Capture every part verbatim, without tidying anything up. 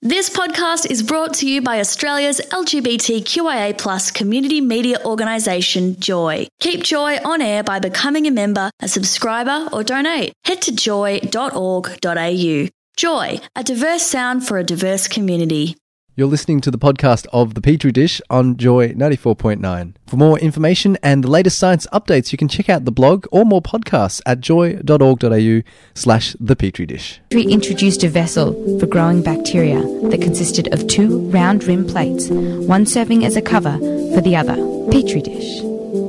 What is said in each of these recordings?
This podcast is brought to you by Australia's L G B T Q I A plus community media organisation, Joy. Keep Joy on air by becoming a member, a subscriber or donate. Head to joy dot org dot a u. Joy, a diverse sound for a diverse community. You're listening to the podcast of The Petri Dish on Joy ninety-four point nine. For more information and the latest science updates, you can check out the blog or more podcasts at joy dot org dot a u slash The Petri Dish. We introduced a vessel for growing bacteria that consisted of two round rim plates, one serving as a cover for the other. Petri dish.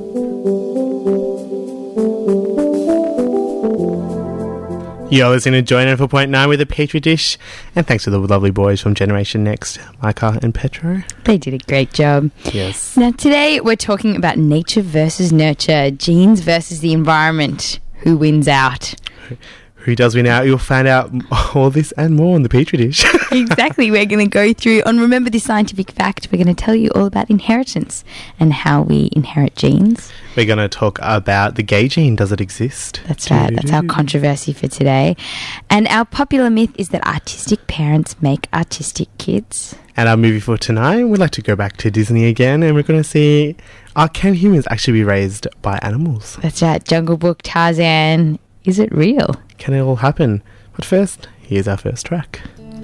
You're listening to Joy ninety-four point nine with a Petri Dish, and thanks to the lovely boys from Generation Next, Micah and Petro. They did a great job. Yes. Now today we're talking about nature versus nurture, genes versus the environment. Who wins out? Who does win out? You'll find out all this and more on the Petri Dish. Exactly. We're going to go through, on Remember This Scientific Fact, we're going to tell you all about inheritance and how we inherit genes. We're going to talk about the gay gene. Does it exist? That's right. That's our controversy for today. And our popular myth is that artistic parents make artistic kids. And our movie for tonight, we'd like to go back to Disney again, and we're going to see, uh, can humans actually be raised by animals? That's right. Jungle Book, Tarzan. Is it real? Can it all happen? But first, here's our first track.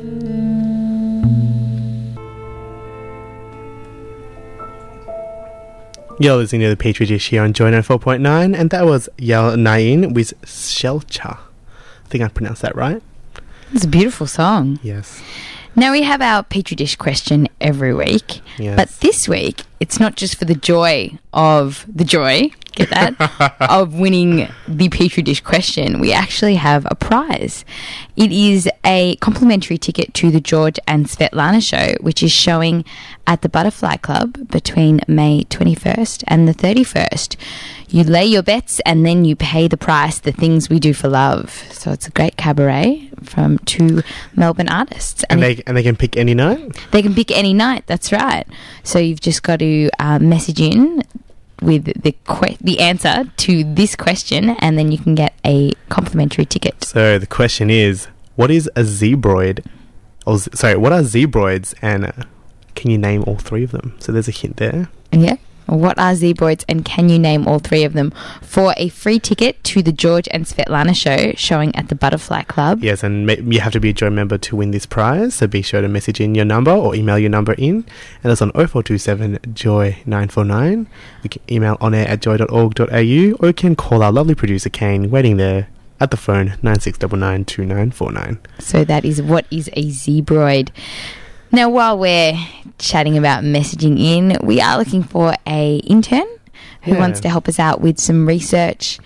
You're listening to the Petri Dish here on Joy ninety-four point nine, and that was Yal Nain with Shelcha. I think I pronounced that right. It's a beautiful song. Yes. Now we have our Petri Dish question every week, yes. But this week it's not just for the joy of the joy, get that, of winning the Petri Dish question. We actually have a prize. It is a complimentary ticket to the George and Svetlana show, which is showing at the Butterfly Club between May twenty-first and the thirty-first. You lay your bets and then you pay the price, the things we do for love. So it's a great cabaret from two Melbourne artists. And, and they and they can pick any night? They can pick any night, that's right. So you've just got to uh, message in with the que- the answer to this question, and then you can get a complimentary ticket. So the question is, what is a zebroid? Or z- sorry, what are zebroids, and uh, can you name all three of them? So there's a hint there. Yeah. What are zebroids, and can you name all three of them? For a free ticket to the George and Svetlana show showing at the Butterfly Club. Yes, and ma- you have to be a Joy member to win this prize, so be sure to message in your number or email your number in, and it's on oh four two seven joy nine four nine. You can email on air at joy dot org dot a u, or you can call our lovely producer Kane waiting there at the phone nine six nine nine two nine four nine. So that is, what is a zebroid? Now, while we're chatting about messaging in, we are looking for a intern who yeah. wants to help us out with some research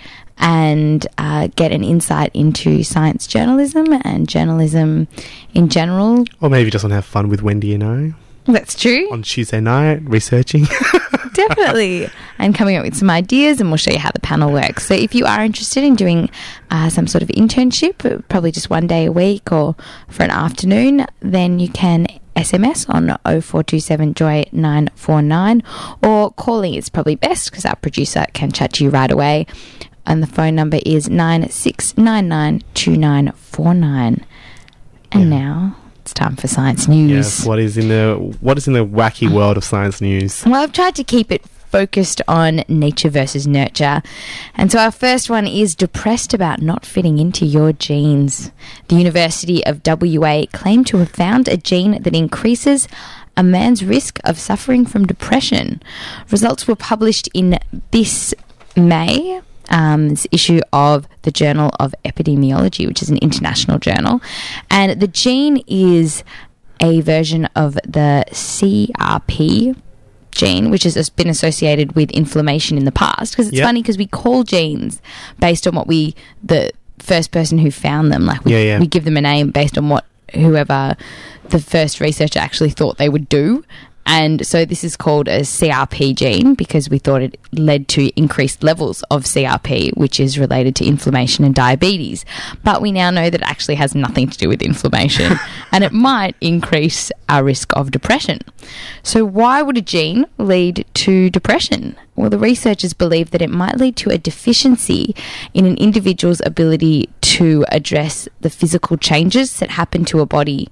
and uh, get an insight into science journalism and journalism in general. Or maybe just want to have fun with Wendy and I. That's true. On Tuesday night, researching. Definitely. And coming up with some ideas, and we'll show you how the panel works. So if you are interested in doing uh, some sort of internship, probably just one day a week or for an afternoon, then you can S M S on oh four two seven joy nine four nine, or calling is probably best because our producer can chat to you right away. And the phone number is nine six nine nine two nine four nine. And yeah. now it's time for science news. Yes, what is in the what is in the wacky world of science news? Well, I've tried to keep it focused on nature versus nurture. And so our first one is depressed about not fitting into your genes. The University of W A claimed to have found a gene that increases a man's risk of suffering from depression. Results were published in this May. Um, this issue of the Journal of Epidemiology, which is an international journal. And the gene is a version of the C R P gene, which has been associated with inflammation in the past. Because it's yep. funny because we call genes based on what we, the first person who found them, like we, yeah, yeah. we give them a name based on what whoever the first researcher actually thought they would do. And so this is called a C R P gene because we thought it led to increased levels of C R P, which is related to inflammation and diabetes. But we now know that it actually has nothing to do with inflammation and it might increase our risk of depression. So why would a gene lead to depression? Well, the researchers believe that it might lead to a deficiency in an individual's ability to address the physical changes that happen to a body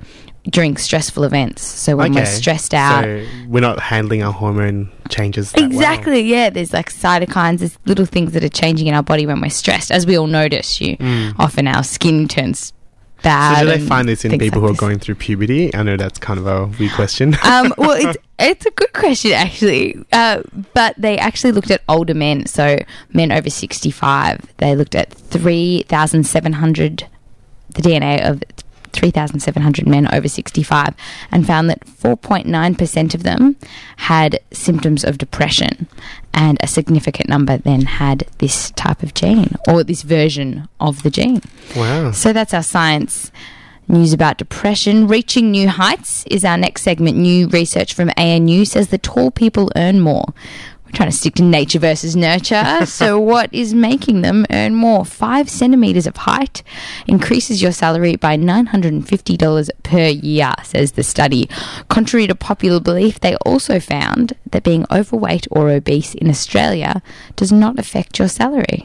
during stressful events. So when we're stressed out. So we're not handling our hormone changes that Exactly, well. yeah. There's like cytokines, there's little things that are changing in our body when we're stressed. As we all notice, you Mm. often our skin turns bad. So do they and find this in things people like who are this. going through puberty? I know that's kind of a weird question. um, well, it's it's a good question actually, uh, but they actually looked at older men, so men over sixty-five. They looked at three thousand seven hundred, the D N A of three thousand seven hundred men over sixty-five, and found that four point nine percent of them had symptoms of depression, and a significant number then had this type of gene, or this version of the gene. Wow. So that's our science news about depression. Reaching New Heights is our next segment. New research from A N U says that tall people earn more. We're trying to stick to nature versus nurture. So what is making them earn more? Five centimetres of height increases your salary by nine hundred fifty dollars per year, says the study. Contrary to popular belief, they also found that being overweight or obese in Australia does not affect your salary.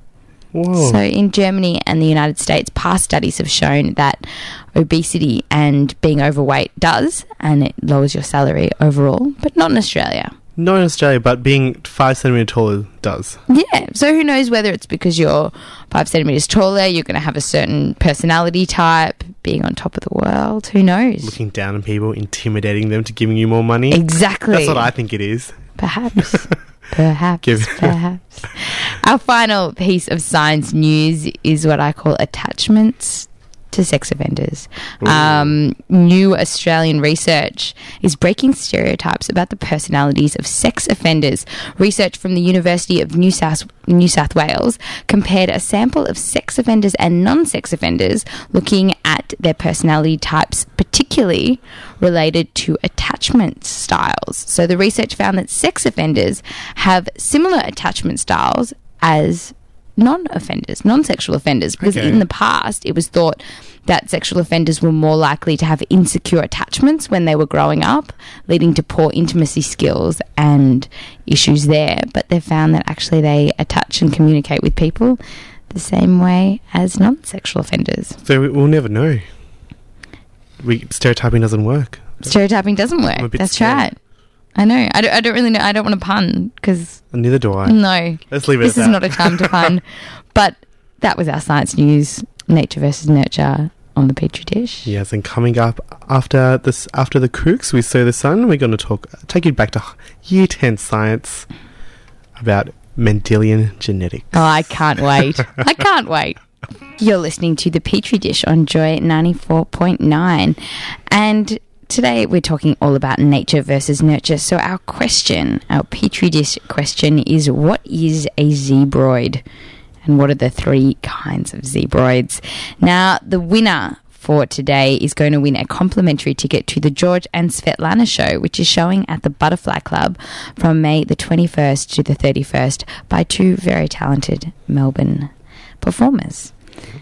Whoa. So in Germany and the United States, past studies have shown that obesity and being overweight does, and it lowers your salary overall, but not in Australia. Not in Australia, but being five centimetres taller does. Yeah, so who knows whether it's because you're five centimetres taller, you're going to have a certain personality type, being on top of the world, who knows? Looking down on people, intimidating them to giving you more money. Exactly. That's what I think it is. Perhaps. Perhaps. Give- perhaps. Our final piece of science news is what I call attachments to sex offenders. Um, new Australian research is breaking stereotypes about the personalities of sex offenders. Research from the University of New South New South Wales compared a sample of sex offenders and non-sex offenders, looking at their personality types, particularly related to attachment styles. So the research found that sex offenders have similar attachment styles as non-offenders, non-sexual offenders, because Okay. in the past it was thought that sexual offenders were more likely to have insecure attachments when they were growing up, leading to poor intimacy skills and issues there. But they found that actually they attach and communicate with people the same way as non-sexual offenders. So we- we'll never know. We, stereotyping doesn't work. Stereotyping doesn't I'm a work. bit That's scared. right. I know. I don't, I don't really know. I don't want to pun because Neither do I. no, Let's leave it this at is that. not a time to pun. But that was our science news, nature versus nurture on the Petri dish. Yes, and coming up after this, after the Kooks, we Sow the Sun, we're going to talk, take you back to year ten science about Mendelian genetics. Oh, I can't wait. I can't wait. You're listening to the Petri dish on Joy ninety-four point nine, and today we're talking all about nature versus nurture. So our question, our Petri dish question is, what is a zebroid? And what are the three kinds of zebroids? Now, the winner for today is going to win a complimentary ticket to the George and Svetlana show, which is showing at the Butterfly Club from May the twenty-first to the thirty-first by two very talented Melbourne performers.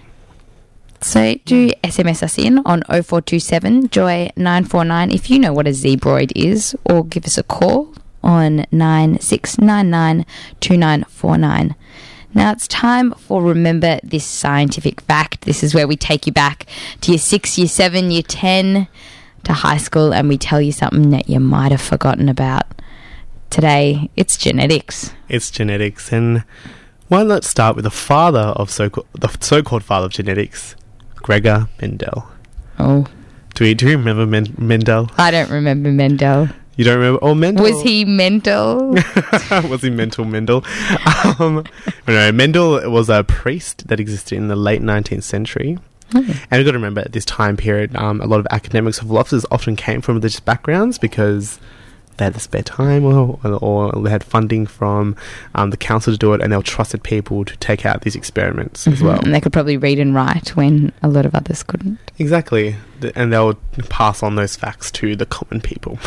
So do S M S us in on oh four two seven joy nine four nine if you know what a zebroid is, or give us a call on nine six nine nine two nine four nine. Now it's time for Remember This Scientific Fact. This is where we take you back to year six, year seven, year ten, to high school, and we tell you something that you might have forgotten about. Today, it's genetics. It's genetics, and why not start with the father of so the so-called father of genetics, Gregor Mendel. Oh, Do we do you remember Men- Mendel? I don't remember Mendel. You don't remember? Oh, Mendel. Was he mental? was he mental Mendel? Um, no, Mendel was a priest that existed in the late nineteenth century. Hmm. And you've got to remember, at this time period, um, a lot of academics and philosophers often came from religious backgrounds because they had the spare time, or, or they had funding from um, the council to do it, and they were trusted people to take out these experiments as well. And they could probably read and write when a lot of others couldn't. Exactly. Th- And they would pass on those facts to the common people.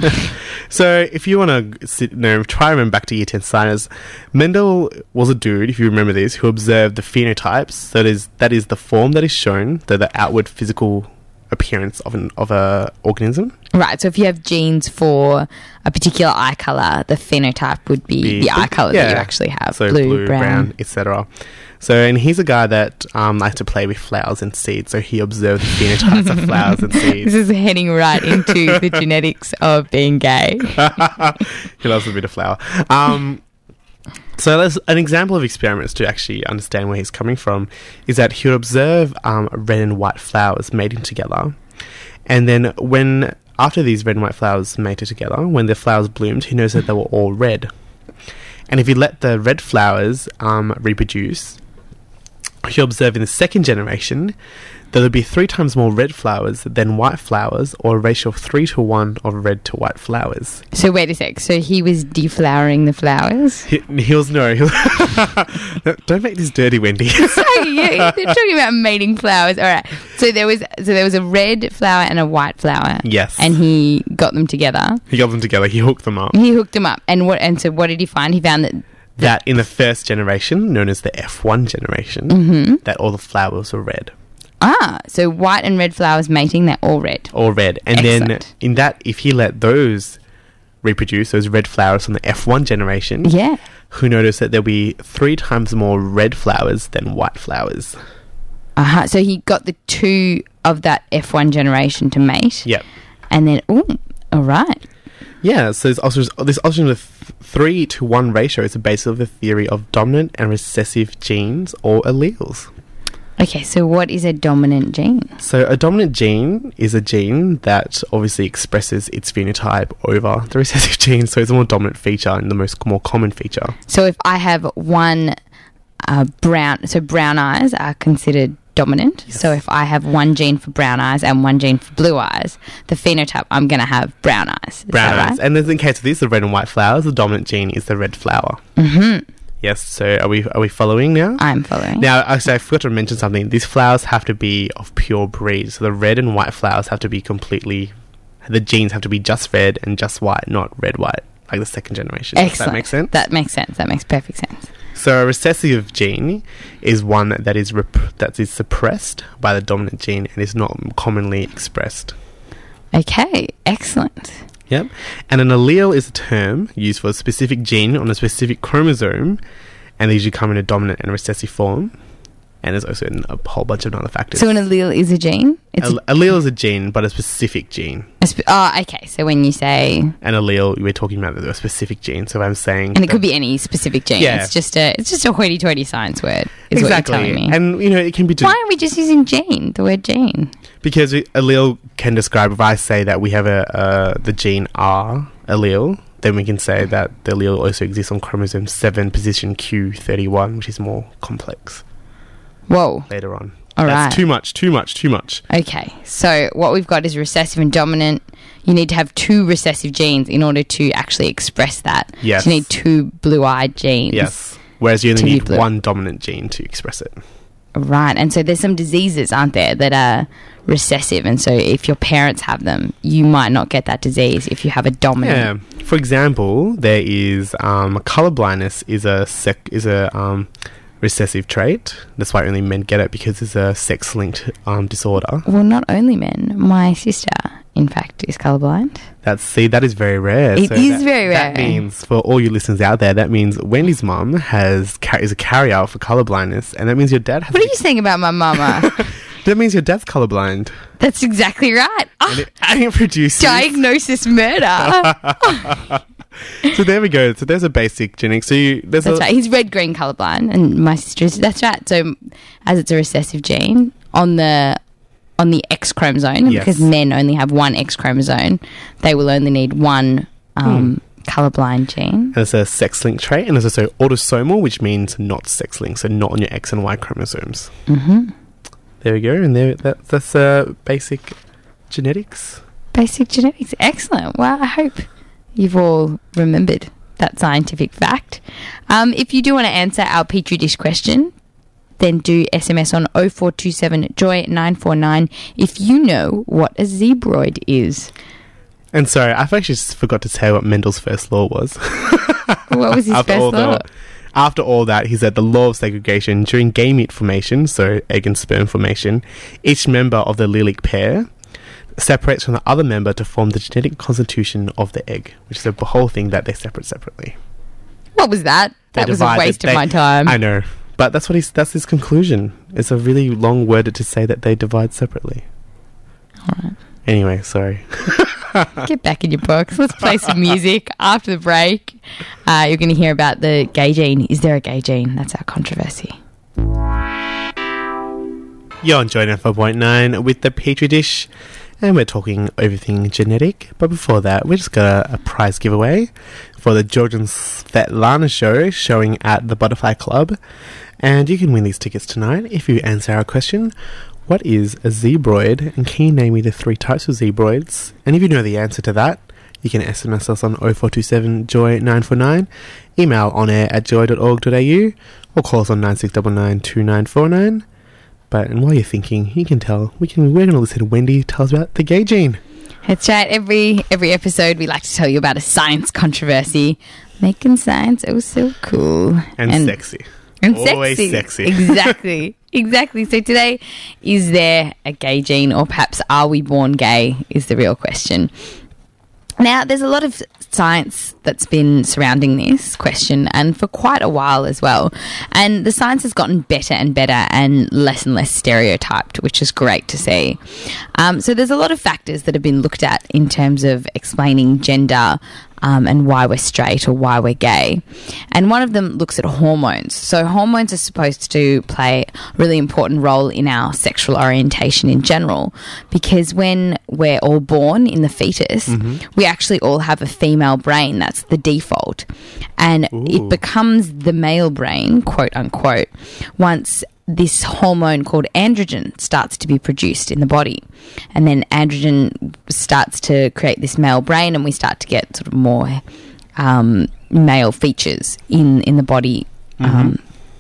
So if you want to sit, you know, try and remember back to year ten science, Mendel was a dude, if you remember this, who observed the phenotypes. That is, that is the form that is shown, so the outward physical appearance of an of a organism. Right, so if you have genes for a particular eye colour, the phenotype would be, Be the eye the- colour yeah. that you actually have. So blue, blue, brown. brown, et cetera. So, and he's a guy that um, likes to play with flowers and seeds. So he observes the phenotypes of flowers and This seeds. is heading right into the genetics of being gay. He loves a bit of flower. Um, so there's an example of experiments to actually understand where he's coming from is that he would observe um, red and white flowers mating together. And then when, after these red and white flowers mated together, when the flowers bloomed, he noticed that they were all red. And if he let the red flowers um, reproduce, he observed in the second generation that there would be three times more red flowers than white flowers, or a ratio of three to one of red to white flowers. So wait a sec. So he was deflowering the flowers? He, he was no. He was don't make this dirty, Wendy. Sorry, yeah, they're talking about mating flowers. All right. So there was so there was a red flower and a white flower. Yes. And he got them together. He got them together. He hooked them up. He hooked them up. And what? And so what did he find? He found that. That in the first generation, known as the F one generation, Mm-hmm. that all the flowers were red. Ah, so white and red flowers mating, they're all red. All red. And then Excellent. in that, if he let those reproduce, those red flowers from the F one generation, Yeah. who noticed that there'll be three times more red flowers than white flowers. Uh-huh. So he got the two of that F one generation to mate. Yep. And then, oh, all right. Yeah, so this also this also the th- three to one ratio is the basis of the theory of dominant and recessive genes or alleles. Okay, so what is a dominant gene? So a dominant gene is a gene that obviously expresses its phenotype over the recessive gene, so it's a more dominant feature and the most more common feature. So if I have one uh, brown, so brown eyes are considered dominant. Yes. So if I have one gene for brown eyes and one gene for blue eyes, the phenotype, I'm going to have brown eyes. Is Brown that eyes. right? And then in case of these, the red and white flowers, the dominant gene is the red flower. Mm-hmm. Yes, so are we are we following now? I'm following. Now, actually, I forgot to mention something. These flowers have to be of pure breed. So the red and white flowers have to be completely... The genes have to be just red and just white, not red, white, like the second generation. Excellent. Does that make sense? That makes sense. That makes perfect sense. So a recessive gene is one that is rep- that is suppressed by the dominant gene and is not commonly expressed. Okay, excellent. Yep. And an allele is a term used for a specific gene on a specific chromosome, and they usually come in a dominant and recessive form. And there's also a whole bunch of other factors. So an allele is a gene? It's Al- allele is a gene, but a specific gene. a sp- oh, okay. So when you say... An allele, we're talking about a specific gene. So if I'm saying... And it that- could be any specific gene. Yeah. It's just a it's just a hoity-toity science word, is Exactly. what you're telling me. And, you know, it can be... de- Why aren't we just using gene, the word gene? Because we- allele can describe, if I say that we have a uh, the gene R allele, then we can say that the allele also exists on chromosome seven, position Q thirty-one, which is more complex Whoa. later on. All That's right. too much, too much, too much. Okay, so what we've got is recessive and dominant. You need to have two recessive genes in order to actually express that. Yes. So you need two blue-eyed genes. Yes. Whereas you only To be need blue. one dominant gene to express it. Right, and so there's some diseases, aren't there, that are recessive, and so if your parents have them, you might not get that disease if you have a dominant. Yeah. For example, there is um, color blindness is a sec- is a um, recessive trait. That's why only men get it, because it's a sex-linked um, disorder. Well, not only men. My sister, in fact, is colourblind. That's see, that is very rare. It is that, very That rare. means for all you listeners out there, that means Wendy's mum has ca- is a carrier for color blindness, and that means your dad has. What are you saying about my mama? That means your dad's colorblind. That's exactly right. And it, and it produces. Diagnosis murder. So there we go. So there's a basic genetic. So you, there's That's a, right. He's red green colourblind, and my sister's. That's right. So, as it's a recessive gene on the on the X chromosome, Yes. because men only have one X chromosome, they will only need one um, colourblind gene. And it's a sex-linked trait, and there's also autosomal, which means not sex-linked, so not on your X and Y chromosomes. Mm-hmm. There we go, and there that, that's uh, basic genetics. Basic genetics. Excellent. Well, I hope you've all remembered that scientific fact. Um, if you do want to answer our Petri dish question, then do S M S on oh four two seven joy nine four nine if you know what a zebroid is. And sorry, I've actually just forgot to tell what Mendel's first law was. What was his after first all law? The, after all that, he said the law of segregation during gamete formation, so egg and sperm formation, each member of the allelic pair separates from the other member to form the genetic constitution of the egg, which is the whole thing that they separate separately. What was that? They That was a divide it- waste of they- my time. I know, but that's what he's. That's his conclusion. It's a really long word to say that they divide separately. Alright. Anyway, sorry. Get back in your books. Let's play some music. After the break, uh, you're going to hear about the gay gene. Is there a gay gene? That's our controversy. You're on Joy ninety-four point nine with the Petri Dish, and we're talking everything genetic. But before that, we just got a, a prize giveaway for the Georgian Svetlana show showing at the Butterfly Club. And you can win these tickets tonight if you answer our question, what is a zebroid? And can you name me the three types of zebroids? And if you know the answer to that, you can S M S us on oh four two seven joy nine four nine, email onair at joy dot org dot a u, or call us on nine six nine nine two nine four nine. But and while you're thinking, you can tell we can we're going to listen to Wendy tell us about the gay gene. That's right. Every every episode, we like to tell you about a science controversy, making science oh so cool And, sexy. and Always sexy. sexy. Exactly, exactly. So today, is there a gay gene, or perhaps are we born gay? Is the real question. Now, there's a lot of science that's been surrounding this question, and for quite a while as well. And the science has gotten better and better and less and less stereotyped, which is great to see. Um, so there's a lot of factors that have been looked at in terms of explaining gender um, and why we're straight or why we're gay. And one of them looks at hormones. So hormones are supposed to play a really important role in our sexual orientation in general, because when we're all born in the fetus, mm-hmm. we actually all have a female brain. That's the default. And Ooh. It becomes the male brain, quote unquote, once this hormone called androgen starts to be produced in the body. And then androgen starts to create this male brain, and we start to get sort of more um, male features in, in the body. Mm-hmm. Um,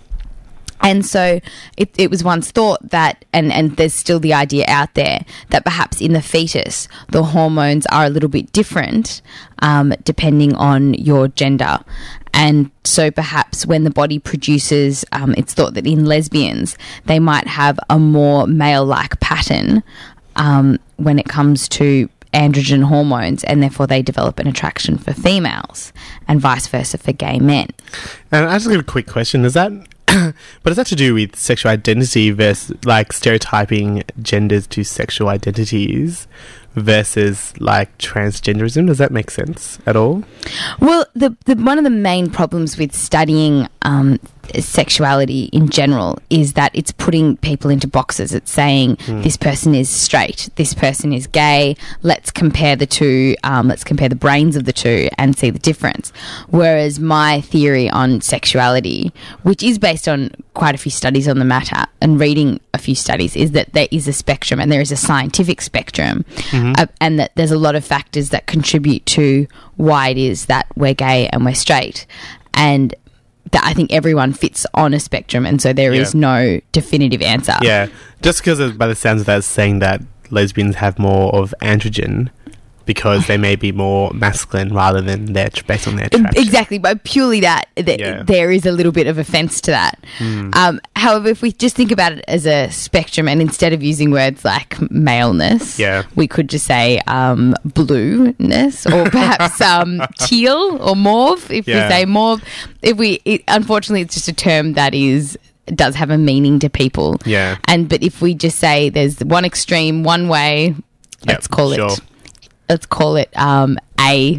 and so it, it was once thought that, and, and there's still the idea out there, that perhaps in the fetus, the hormones are a little bit different um, depending on your gender. And so perhaps when the body produces, um, it's thought that in lesbians, they might have a more male-like pattern um, when it comes to androgen hormones, and therefore they develop an attraction for females, and vice versa for gay men. And I just got a quick question. Is that, but is that to do with sexual identity versus like stereotyping genders to sexual identities versus like transgenderism? Does that make sense at all? Well, the, the one of the main problems with studying um, sexuality in general is that it's putting people into boxes. It's saying mm. this person is straight, this person is gay. Let's compare the two. Um, let's compare the brains of the two and see the difference. Whereas my theory on sexuality, which is based on quite a few studies on the matter and reading a few studies, is that there is a spectrum, and there is a scientific spectrum, mm-hmm. uh, and that there's a lot of factors that contribute to why it is that we're gay and we're straight. And that I think everyone fits on a spectrum, and so there yeah. is no definitive answer. Yeah, just because by the sounds of that, it's saying that lesbians have more of androgen because they may be more masculine rather than they're based on their attraction. Exactly, but purely that, that yeah. there is a little bit of offence to that. Mm. Um, however, if we just think about it as a spectrum, and instead of using words like maleness, yeah. we could just say um, blueness, or perhaps um, teal or mauve. If yeah. we say mauve, if we it, unfortunately, it's just a term that is does have a meaning to people. Yeah, and but if we just say there's one extreme one way, let's yep, call sure. it. Let's call it um, A,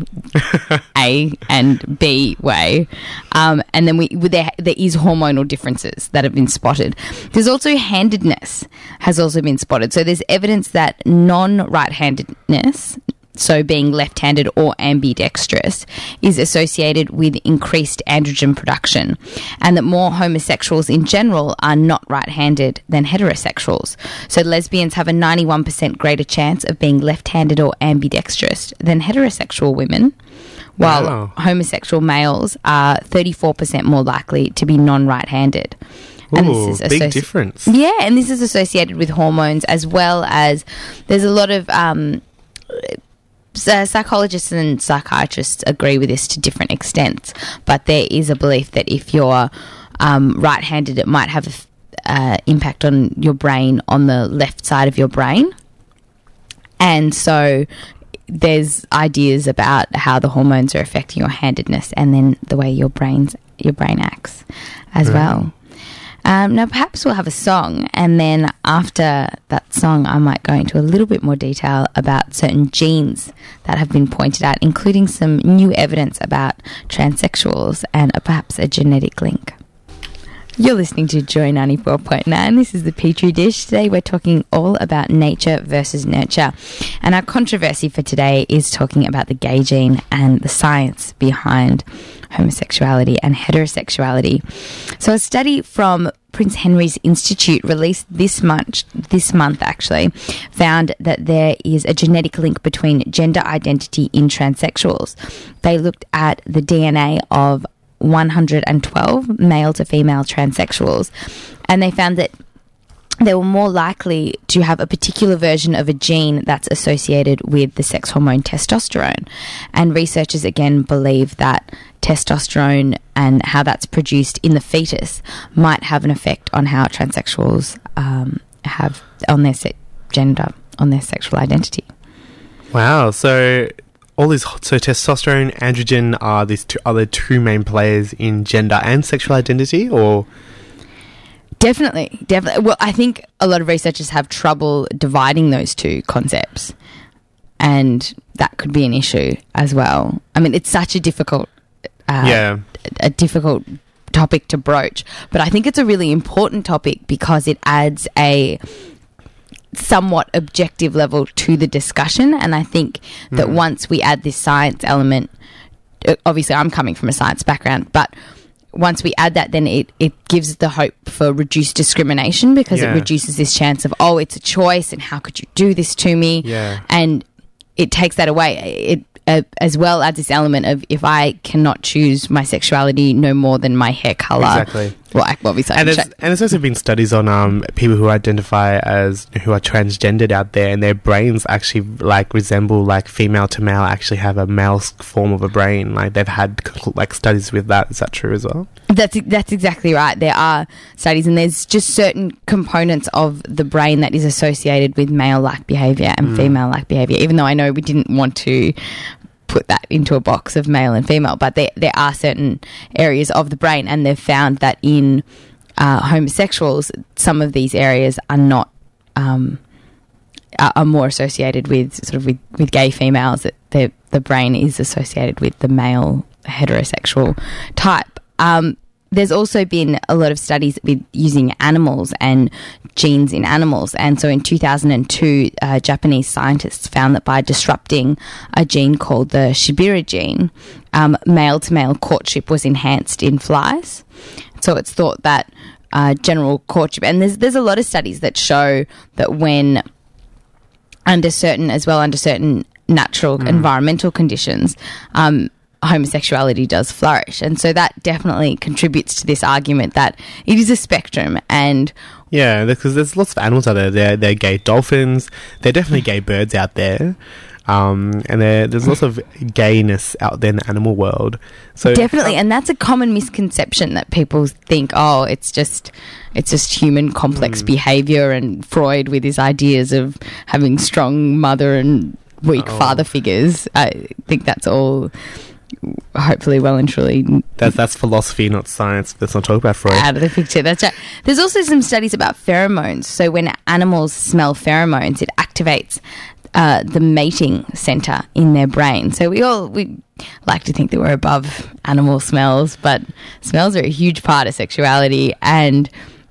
A and B way, um, and then we there there is hormonal differences that have been spotted. There's also handedness has also been spotted. So there's evidence that non-right-handedness, so being left-handed or ambidextrous, is associated with increased androgen production, and that more homosexuals in general are not right-handed than heterosexuals. So lesbians have a ninety-one percent greater chance of being left-handed or ambidextrous than heterosexual women, while wow. homosexual males are thirty-four percent more likely to be non-right-handed. And Ooh, this is big associ- difference. Yeah, and this is associated with hormones, as well as there's a lot of... Um, Uh, psychologists and psychiatrists agree with this to different extents, but there is a belief that if you're um, right-handed, it might have an uh, impact on your brain on the left side of your brain. And so there's ideas about how the hormones are affecting your handedness and then the way your brain's your brain acts as Right. well. Um, now, perhaps we'll have a song, and then after that song, I might go into a little bit more detail about certain genes that have been pointed out, including some new evidence about transsexuals and a, perhaps a genetic link. You're listening to Joy ninety-four point nine. This is the Petri Dish. Today we're talking all about nature versus nurture. And our controversy for today is talking about the gay gene and the science behind homosexuality and heterosexuality. So a study from Prince Henry's Institute released this month, this month actually, found that there is a genetic link between gender identity in transsexuals. They looked at the D N A of one hundred twelve male to female transsexuals, and they found that they were more likely to have a particular version of a gene that's associated with the sex hormone testosterone. And researchers again believe that testosterone and how that's produced in the fetus might have an effect on how transsexuals um, have on their se- gender, on their sexual identity. Wow. So all these, so testosterone, androgen are these two, are the two main players in gender and sexual identity, or? Definitely, definitely. Well, I think a lot of researchers have trouble dividing those two concepts, and that could be an issue as well. I mean, it's such a difficult, uh, Yeah. a difficult topic to broach, but I think it's a really important topic because it adds a somewhat objective level to the discussion. And I think that Mm. once we add this science element, uh, obviously I'm coming from a science background, but once we add that, then it, it gives the hope for reduced discrimination because Yeah. it reduces this chance of, oh, it's a choice and how could you do this to me? Yeah. And it takes that away. It uh, as well adds this element of if I cannot choose my sexuality no more than my hair colour. Exactly. Well, I- obviously I And can there's, check. and there's also been studies on um, people who identify as, who are transgendered out there, and their brains actually like resemble like female to male, actually have a male s- form of a brain. Like they've had like studies with that. Is that true as well? That's that's exactly right. There are studies, and there's just certain components of the brain that is associated with male-like behaviour and female-like behaviour. Even though I know we didn't want to put that into a box of male and female, but there there are certain areas of the brain, and they've found that in uh, homosexuals, some of these areas are not um, are, are more associated with sort of with, with gay females. That the the brain is associated with the male heterosexual type. Um, there's also been a lot of studies with using animals and genes in animals. And so in two thousand two, uh, Japanese scientists found that by disrupting a gene called the Shibira gene, um, male-to-male courtship was enhanced in flies. So it's thought that uh, general courtship, and there's, there's a lot of studies that show that when under certain, as well under certain natural Mm. environmental conditions, um, homosexuality does flourish. And so that definitely contributes to this argument that it is a spectrum. And Yeah, because there's lots of animals out there. There, there are gay dolphins. There are definitely gay birds out there. Um, and there, there's lots of gayness out there in the animal world. So definitely, and that's a common misconception that people think, oh, it's just it's just human complex Mm. behavior, and Freud with his ideas of having strong mother and weak Oh. father figures. I think that's all hopefully well and truly that's that's philosophy, not science. Let's not talk about Freud. out of the picture. That's right. There's also some studies about pheromones. So when animals smell pheromones, it activates uh, the mating center in their brain. So we all we like to think that we're above animal smells, but smells are a huge part of sexuality. And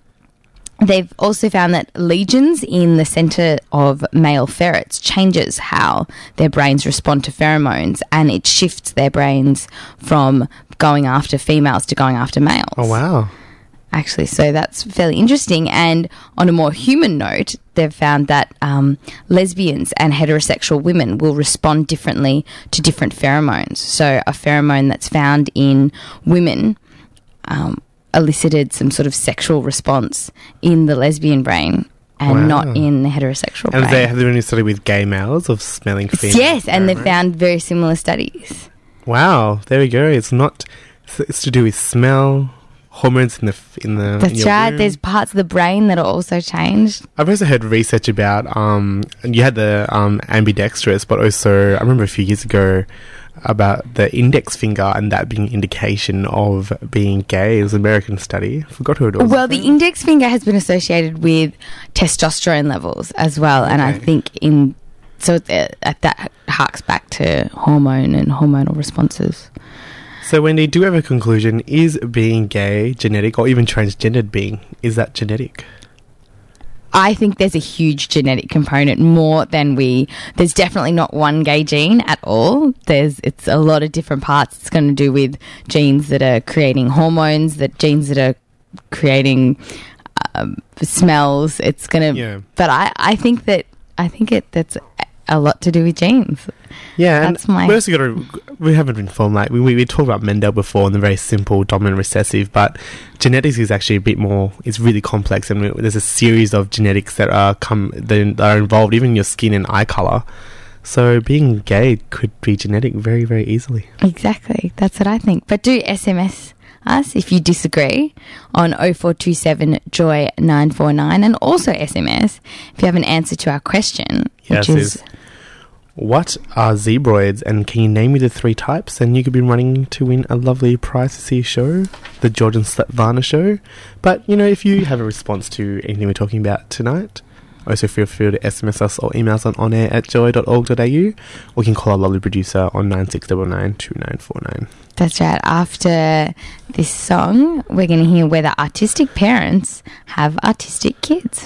they've also found that lesions in the center of male ferrets changes how their brains respond to pheromones, and it shifts their brains from going after females to going after males. Oh, wow. Actually, so that's fairly interesting. And on a more human note, they've found that um, lesbians and heterosexual women will respond differently to different pheromones. So a pheromone that's found in women um, elicited some sort of sexual response in the lesbian brain and Wow. not in the heterosexual And brain. they have there been any study with gay males of smelling female? Yes, and they've pheromones? found very similar studies. Wow, there we go. It's not. It's to do with smell. hormones in the f- in the. That's in your right. womb. There's parts of the brain that are also changed. I've also heard research about um, and you had the um ambidextrous, but also I remember a few years ago about the index finger and that being an indication of being gay. It was an American study. I forgot who it was. Well, the index finger has been associated with testosterone levels as well, and I Okay. think in so that that harks back to hormone and hormonal responses. So, Wendy, do you have a conclusion? Is being gay genetic, or even transgendered being, is that genetic? I think there's a huge genetic component, more than we. There's definitely not one gay gene at all. There's it's a lot of different parts. It's going to do with genes that are creating hormones, that genes that are creating um, smells. It's going to. Yeah. But I, I think that I think it that's a lot to do with genes. Yeah, That's and my- we also got to, we haven't been informed, like, we, we, we talked about Mendel before and the very simple dominant recessive, but genetics is actually a bit more, it's really complex, and we, there's a series of genetics that are come that are involved, even in your skin and eye colour. So being gay could be genetic very, very easily. Exactly. That's what I think. But do S M S us if you disagree on oh four two seven joy nine four nine, and also S M S if you have an answer to our question, Yes, which is is what are zebroids, and can you name me the three types? And you could be running to win a lovely prize to see a show, the George and Svetlana show. But, you know, if you have a response to anything we're talking about tonight, also feel free to S M S us or email us on onair at joy dot org dot a u, or you can call our lovely producer on nine six nine nine two nine four nine. That's right. After this song, we're going to hear whether artistic parents have artistic kids.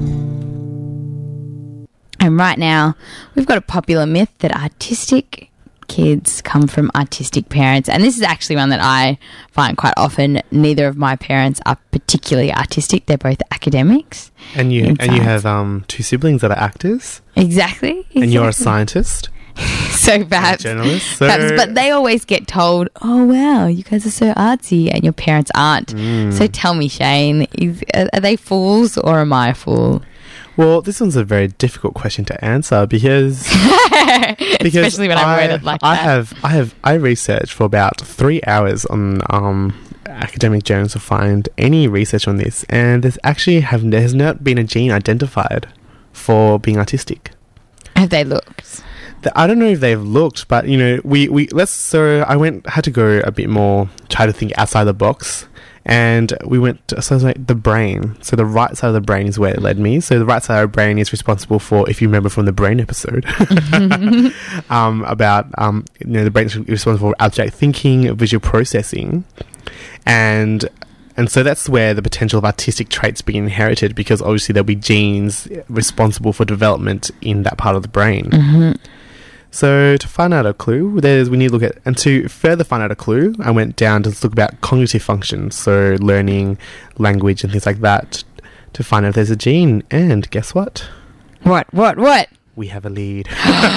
And right now, we've got a popular myth that artistic kids come from artistic parents. And this is actually one that I find quite often. Neither of my parents are particularly artistic. They're both academics. And you in and you science. have um, two siblings that are actors, Exactly. exactly. and you're a scientist, So perhaps, a journalist. So perhaps, but they always get told, "Oh wow, you guys are so artsy," and your parents aren't. Mm. So tell me, Shane, is, are, are they fools or am I a fool? Well, this one's a very difficult question to answer because because Especially when I, I, word it like I that. have I have I researched for about three hours on um, academic journals to find any research on this, and there's actually have there has not been a gene identified for being artistic. Have they looked? The- I don't know if they've looked, but you know, we, we let's so I went had to go a bit more, try to think outside the box. And we went to, so it's like the brain. So the right side of the brain is where it led me. So the right side of the brain is responsible for, if you remember from the brain episode, um, about um, you know, the brain is responsible for abstract thinking, visual processing, and and so that's where the potential of artistic traits being inherited, because obviously there'll be genes responsible for development in that part of the brain. Mm-hmm. So to find out a clue, there's we need to look at, and to further find out a clue, I went down to look about cognitive functions, so learning, language, and things like that, to find out if there's a gene. And guess what? What? What? What? We have a lead.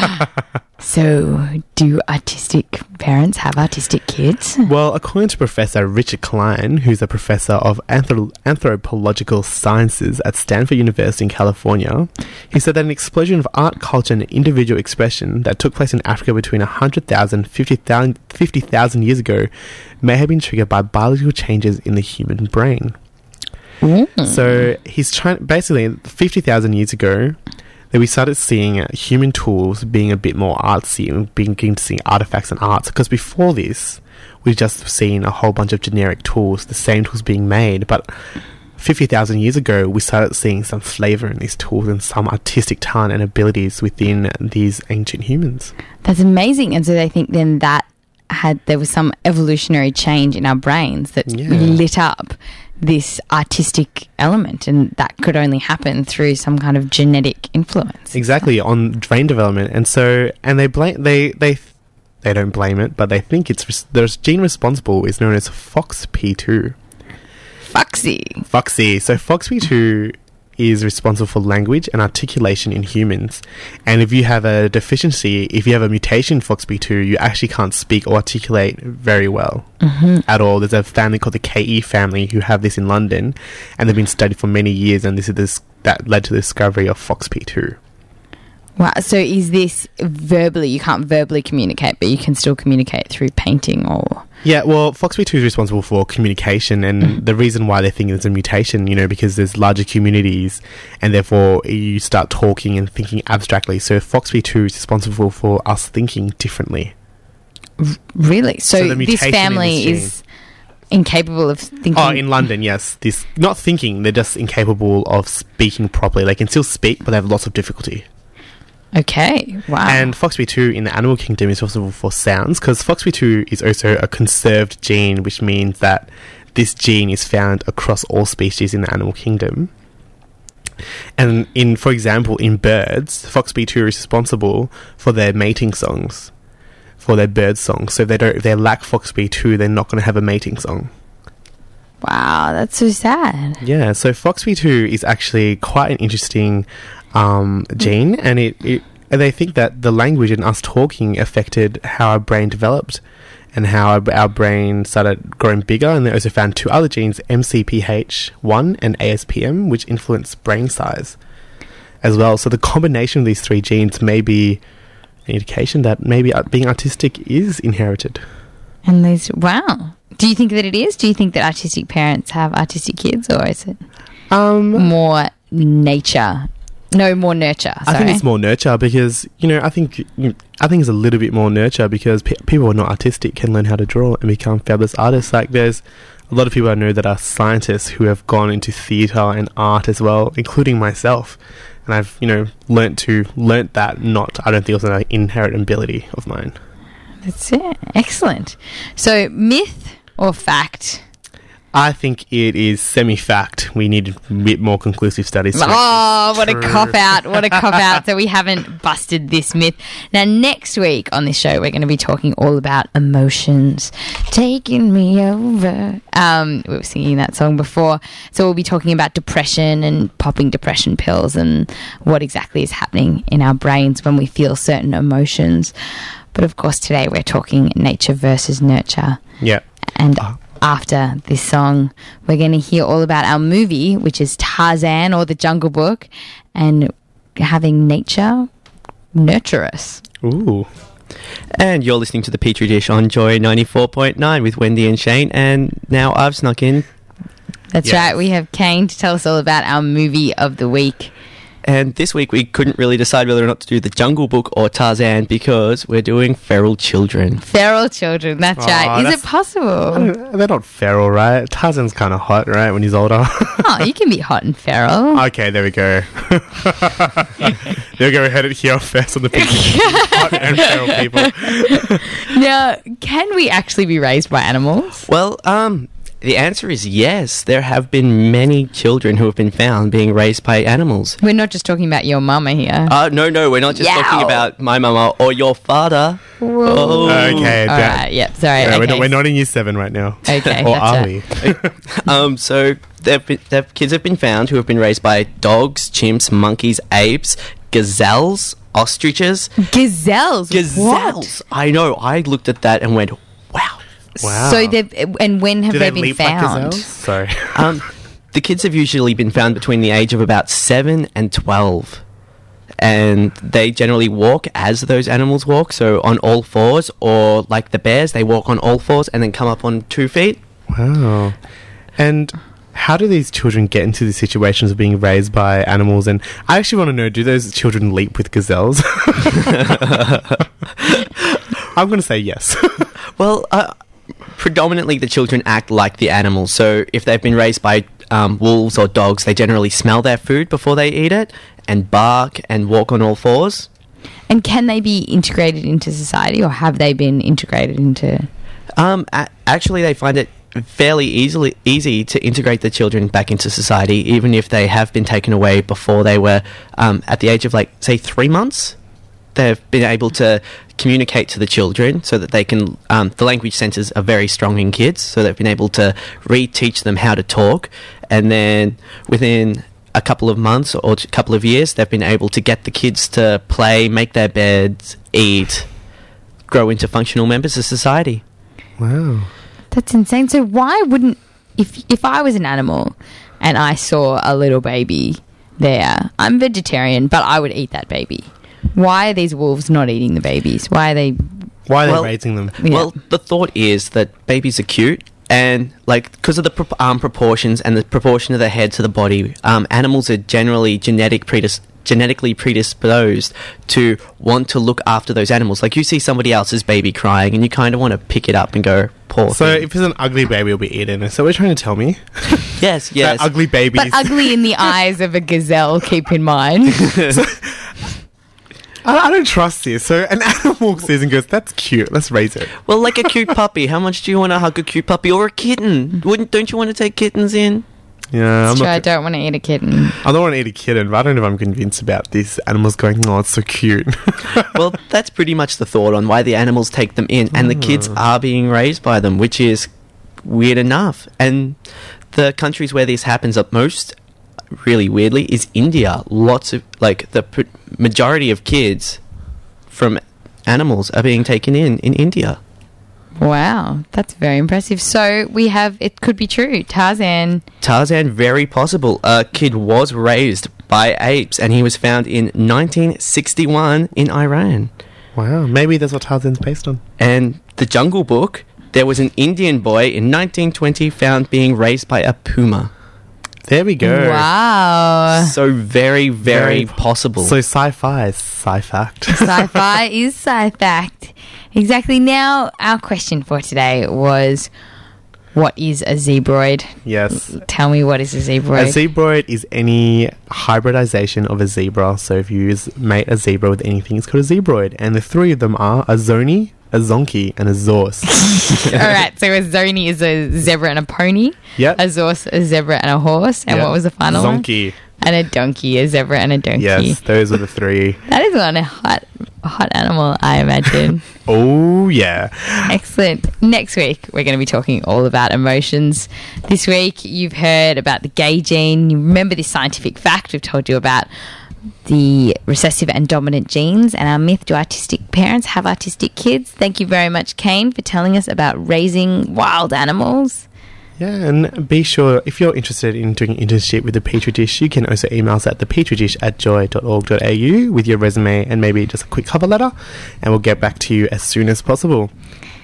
So, do artistic parents have artistic kids? Well, according to Professor Richard Klein, who's a professor of anthro- anthropological sciences at Stanford University in California, he said that an explosion of art, culture, and individual expression that took place in Africa between one hundred thousand and fifty thousand years ago may have been triggered by biological changes in the human brain. Mm. So he's trying, basically, fifty thousand years ago, that we started seeing uh, human tools being a bit more artsy and beginning to see artifacts and arts. Because before this, we've just seen a whole bunch of generic tools, the same tools being made. But fifty thousand years ago, we started seeing some flavour in these tools and some artistic talent and abilities within these ancient humans. That's amazing. And so they think then that had there was some evolutionary change in our brains that Yeah. lit up this artistic element, and that could only happen through some kind of genetic influence. Exactly, on brain development. And so, and they blame, they, they, they don't blame it, but they think it's, res- the gene responsible is known as F O X P two. Foxy. Foxy. So F O X P two is responsible for language and articulation in humans. And if you have a deficiency, if you have a mutation in F O X P two, you actually can't speak or articulate very well Mm-hmm. at all. There's a family called the K E family who have this in London, and they've been studied for many years, and this is this that led to the discovery of F O X P two. Wow. So is this verbally? You can't verbally communicate, but you can still communicate through painting or Yeah, well, F O X P two is responsible for communication, and mm. the reason why they think it's a mutation, you know, because there's larger communities, and therefore you start talking and thinking abstractly. So F O X P two is responsible for us thinking differently. R- really? So, so this family this is incapable of thinking? Oh, in London, yes. This not thinking, they're just incapable of speaking properly. They can still speak, but they have lots of difficulty. Okay, wow. And F O X P two in the animal kingdom is responsible for sounds, because F O X P two is also a conserved gene, which means that this gene is found across all species in the animal kingdom. And in, for example, in birds, F O X P two is responsible for their mating songs, for their bird songs. So if they don't, if they lack F O X P two, they're not going to have a mating song. Wow, that's so sad. Yeah, so F O X P two is actually quite an interesting um, gene, and it, it and they think that the language and us talking affected how our brain developed and how our, our brain started growing bigger. And they also found two other genes, M C P H one and A S P M, which influence brain size as well. So the combination of these three genes may be an indication that maybe being artistic is inherited. And these, wow. Do you think that it is? Do you think that artistic parents have artistic kids, or is it um, more nature? No, more nurture. Sorry. I think it's more nurture because, you know, I think I think it's a little bit more nurture because pe- people who are not artistic can learn how to draw and become fabulous artists. Like, there's a lot of people I know that are scientists who have gone into theatre and art as well, including myself. And I've, you know, learnt to learnt that not, I don't think it was an inherent ability of mine. That's it. Excellent. So, myth or fact? I think it is semi-fact. We need a bit more conclusive studies. Oh, what a cop-out. What a cop-out. So we haven't busted this myth. Now, next week on this show, we're going to be talking all about emotions. Taking me over. Um, we were singing that song before. So we'll be talking about depression and popping depression pills and what exactly is happening in our brains when we feel certain emotions. But, of course, today we're talking nature versus nurture. Yeah. And... Oh. After this song, we're going to hear all about our movie, which is Tarzan or The Jungle Book, and having nature nurture us. Ooh. And you're listening to The Petri Dish on Joy ninety-four point nine with Wendy and Shane, and now I've snuck in. That's yes. right. We have Kane to tell us all about our movie of the week. And this week we couldn't really decide whether or not to do The Jungle Book or Tarzan because we're doing Feral Children. Feral Children, that's oh, right. Is that's, it possible? They're not feral, right? Tarzan's kind of hot, right, when he's older? Oh, you can be hot and feral. Okay, there we go. There we go. We heard it here first on the people. Hot and feral people. Now, can we actually be raised by animals? Well, um... the answer is yes. There have been many children who have been found being raised by animals. We're not just talking about your mama here. Uh, no, no, we're not just Yow. talking about my mama or your father. Oh. Okay. All right, yep, sorry. Yeah, okay. we're, not, we're not in year seven right now. Okay. Or are we? um, so they've been, they've, kids have been found who have been raised by dogs, chimps, monkeys, apes, gazelles, ostriches. Gazelles? Gazelles. What? I know. I looked at that and went, wow. Wow. So they've, and when have Do they, they been leap found? Like Sorry. um, the kids have usually been found between the age of about seven and twelve. And they generally walk as those animals walk, so on all fours, or like the bears, they walk on all fours and then come up on two feet. Wow. And how do these children get into the situations of being raised by animals? And I actually want to know, do those children leap with gazelles? I'm going to say yes. Well, uh, predominantly the children act like the animals. So if they've been raised by um, wolves or dogs, they generally smell their food before they eat it and bark and walk on all fours. And can they be integrated into society, or have they been integrated into... Um, a- actually, they find it fairly easily easy to integrate the children back into society, even if they have been taken away before they were um, at the age of, like, say, three months. They've been able to communicate to the children so that they can... Um, the language centres are very strong in kids, so they've been able to re-teach them how to talk. And then within a couple of months or a couple of years, they've been able to get the kids to play, make their beds, eat, grow into functional members of society. Wow. That's insane. So why wouldn't... If, if I was an animal and I saw a little baby there, I'm vegetarian, but I would eat that baby. Why are these wolves not eating the babies? Why are they Why are Well- they raising them? Yeah. Well, the thought is that babies are cute, and like because of the pro- um, proportions and the proportion of the head to the body, um, animals are generally genetic predis- genetically predisposed to want to look after those animals. Like you see somebody else's baby crying, and you kind of want to pick it up and go, "Poor So thing." if it's an ugly baby, it'll be eaten. So what are you trying to tell me? yes, yes. That ugly babies. But ugly in the eyes of a gazelle, keep in mind. I, I don't trust this. So an animal walks in and goes, "That's cute. Let's raise it." Well, like a cute puppy. How much do you want to hug a cute puppy or a kitten? Wouldn't don't you want to take kittens in? Yeah, I'm It's true, I not. don't want to eat a kitten. I don't want to eat a kitten, but I don't know if I'm convinced about this. Animals going, "Oh, it's so cute." Well, that's pretty much the thought on why the animals take them in, and the kids are being raised by them, which is weird enough. And the countries where this happens up most, really weirdly, is India. Lots of like the pr- majority of kids from animals are being taken in in India. Wow, that's very impressive. So we have, it could be true, Tarzan. Tarzan, very possible. A kid was raised by apes, and he was found in nineteen sixty-one in Iran. Wow, maybe that's what Tarzan's based on. And the Jungle Book, there was an Indian boy in nineteen twenty found being raised by a puma. There we go. Wow. So very, very, Very possible. So sci-fi is sci-fact. Sci-fi is sci-fact. Exactly. Now, our question for today was, what is a zebroid? Yes. Tell me, what is a A zebroid? zebroid is any hybridization of a zebra. So if you use, mate a zebra with anything, it's called a zebroid. And the three of them are a zoni, a zonky, and a zorse. All right. So a zoni is a zebra and a pony. Yep. A zorse, a zebra and a horse. And Yep. what was the final one? Zonky. And a donkey, a zebra and a donkey. Yes, those are the three. That is one a hot, hot animal, I imagine. Oh, yeah. Excellent. Next week, we're going to be talking all about emotions. This week, you've heard about the gay gene. You remember this scientific fact we've told you about the recessive and dominant genes, and our myth: do autistic parents have autistic kids? Thank you very much, Kane, for telling us about raising wild animals. Yeah, and be sure, if you're interested in doing an internship with the Petri Dish, you can also email us at the petri dish at joy dot org dot a u with your resume and maybe just a quick cover letter, and we'll get back to you as soon as possible.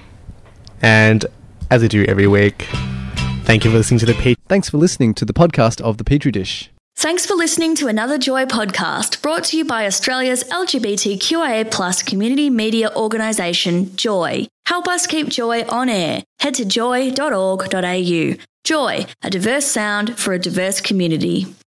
And as we do every week, thank you for listening to the Petri Thanks for listening to the podcast of The Petri Dish. Thanks for listening to another Joy podcast brought to you by Australia's L G B T Q I A plus community media organisation, Joy. Help us keep Joy on air. Head to joy dot org dot a u. Joy, a diverse sound for a diverse community.